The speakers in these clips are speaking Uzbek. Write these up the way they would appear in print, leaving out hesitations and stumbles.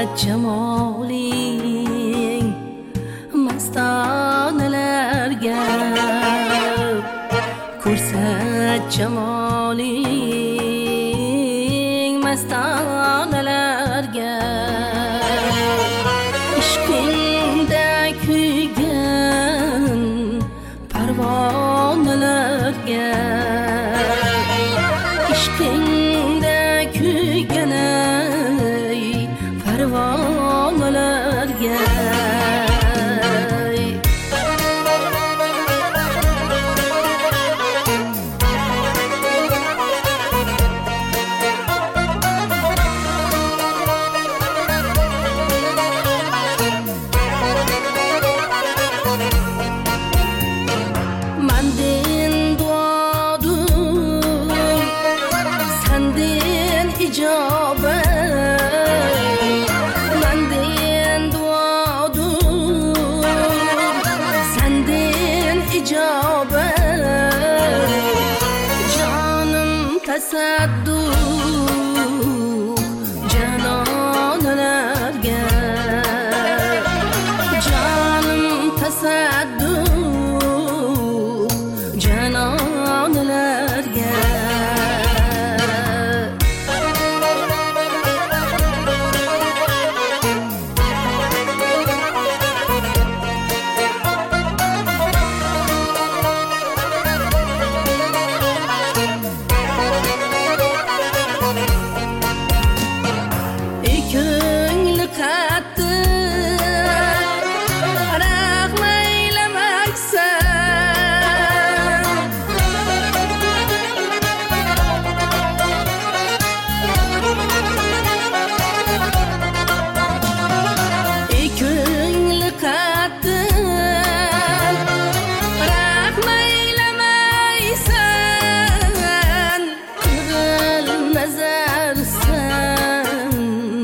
cemalin mastanelerge Ko'rsat cemalin mastanelerge İşkinde kuygan parvonelerge İşkinde kuygan parvonelerge Mendin duadım sendin icabet Mendin duadım sendin icabet Canım tesadduk cananelerge Canım tesadduk cananelerge Ko'ngli qattiq rahmaylamaksan Ko'ngli qattiq rahmaylamaysan Qilg'il nazarsan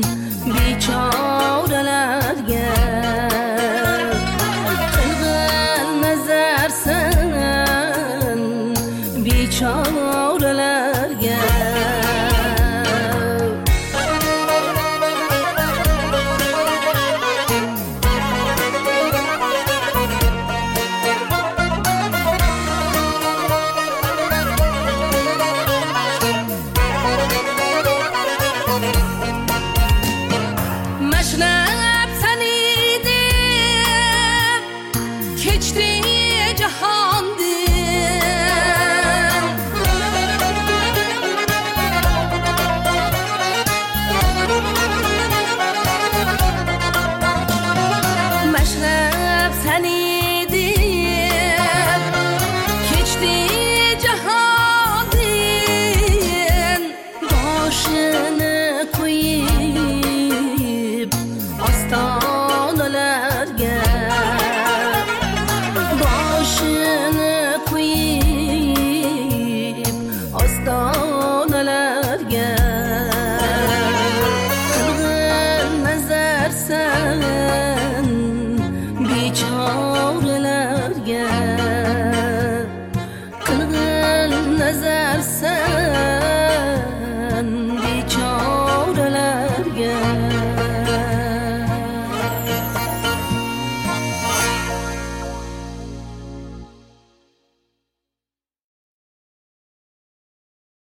bechoralarga Qilg'il nazarsan bechoralarga Mashnab seni deb kechdi jahondin Mashnab seni deb kechdi jahondin Boshini qo'yib ostonalarga Boshini qo'yib ostonalarga Qilg'il nazarsan bechoralarga Qilg'il nazarsan